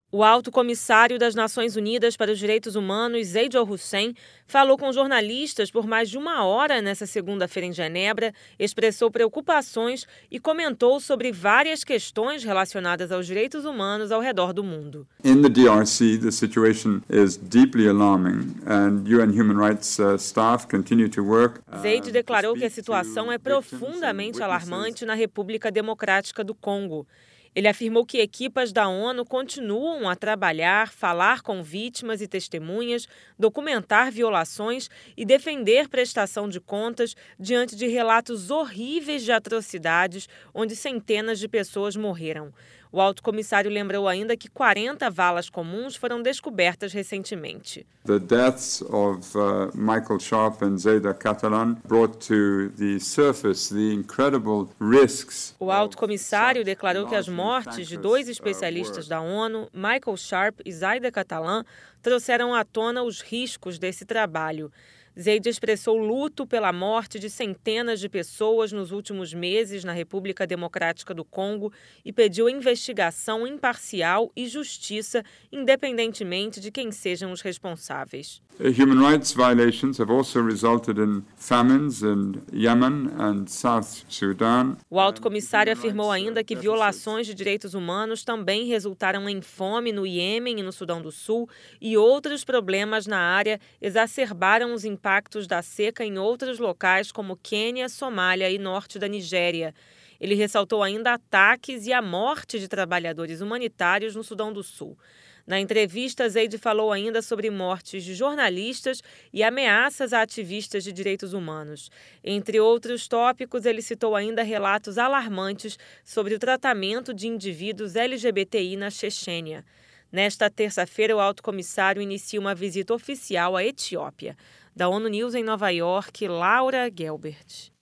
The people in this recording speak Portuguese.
O alto comissário das Nações Unidas para os Direitos Humanos, Zeid al-Hussein, falou com jornalistas por mais de uma hora nesta segunda-feira em Genebra, expressou preocupações e comentou sobre várias questões relacionadas aos direitos humanos ao redor do mundo. In the DRC, the situation is deeply alarming and UN human rights staff continue to work. Zeid declarou que a situação é profundamente alarmante na República Democrática do Congo. Ele afirmou que equipas da ONU continuam a trabalhar, falar com vítimas e testemunhas, documentar violações e defender prestação de contas diante de relatos horríveis de atrocidades onde centenas de pessoas morreram. O alto comissário lembrou ainda que 40 valas comuns foram descobertas recentemente. The deaths of Michael Sharp and Zeida Catalan brought to the surface the incredible risks. O alto comissário declarou que as mortes de dois especialistas da ONU, Michael Sharp e Zeida Catalan, trouxeram à tona os riscos desse trabalho. Zeid expressou luto pela morte de centenas de pessoas nos últimos meses na República Democrática do Congo e pediu investigação imparcial e justiça, independentemente de quem sejam os responsáveis. Human rights violations have also resulted in famines in Yemen and South Sudan. O alto comissário afirmou ainda que violações de direitos humanos também resultaram em fome no Iêmen e no Sudão do Sul e outros problemas na área exacerbaram os impactos da seca em outros locais como Quênia, Somália e norte da Nigéria. Ele ressaltou ainda ataques e a morte de trabalhadores humanitários no Sudão do Sul. Na entrevista, Zeid falou ainda sobre mortes de jornalistas e ameaças a ativistas de direitos humanos. Entre outros tópicos, ele citou ainda relatos alarmantes sobre o tratamento de indivíduos LGBTI na Chechênia. Nesta terça-feira, o alto comissário inicia uma visita oficial à Etiópia. Da ONU News em Nova York, Laura Gelbert.